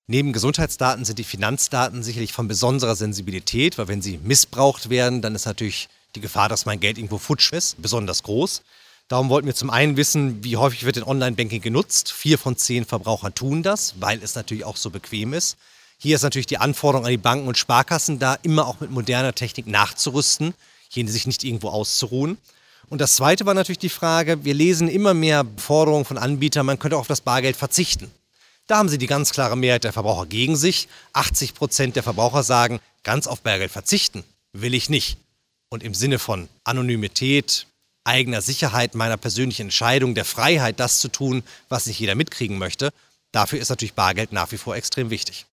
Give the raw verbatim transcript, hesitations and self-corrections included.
Neben Gesundheitsdaten sind die Finanzdaten sicherlich von besonderer Sensibilität, weil wenn sie missbraucht werden, dann ist natürlich die Gefahr, dass mein Geld irgendwo futsch ist, besonders groß. Darum wollten wir zum einen wissen, wie häufig wird denn Online-Banking genutzt. Vier von zehn Verbrauchern tun das, weil es natürlich auch so bequem ist. Hier ist natürlich die Anforderung an die Banken und Sparkassen da, immer auch mit moderner Technik nachzurüsten, hier sich nicht irgendwo auszuruhen. Und das Zweite war natürlich die Frage, wir lesen immer mehr Forderungen von Anbietern, man könnte auch auf das Bargeld verzichten. Da haben sie die ganz klare Mehrheit der Verbraucher gegen sich. achtzig Prozent der Verbraucher sagen, ganz auf Bargeld verzichten will ich nicht. Und im Sinne von Anonymität, eigener Sicherheit, meiner persönlichen Entscheidung, der Freiheit, das zu tun, was nicht jeder mitkriegen möchte, dafür ist natürlich Bargeld nach wie vor extrem wichtig.